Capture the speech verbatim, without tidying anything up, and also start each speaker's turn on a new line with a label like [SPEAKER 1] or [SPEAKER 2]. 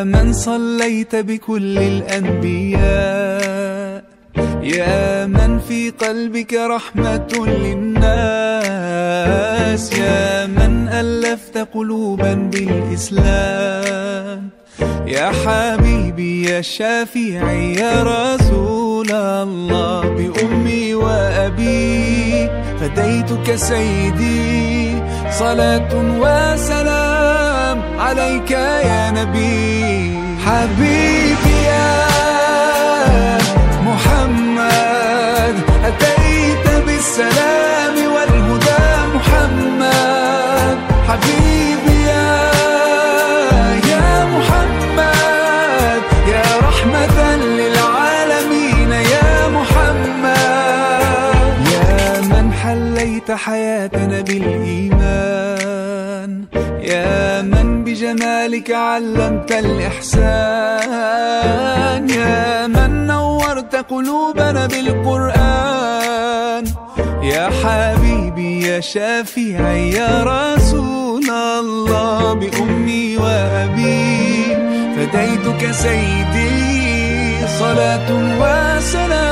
[SPEAKER 1] يا من صليت بكل الأنبياء، يا من في قلبك رحمة للناس، يا من ألفت قلوبا بالإسلام، يا حبيبي يا شافعي يا رسول الله، بأمي وأبي فديتك سيدي، صلاة وسلام عليك يا نبي. حبيبي يا محمد أتيت بالسلام والهدى محمد، حبيبي يا يا محمد يا رحمة للعالمين يا محمد، يا من حليت حياتنا بالإيمان، يا من بجمالك علمت الإحسان، يا من نورت قلوبنا بالقرآن، يا حبيبي يا شافعي يا رسول الله، بأمي وأبي فديتك سيدي، صلاة وسلام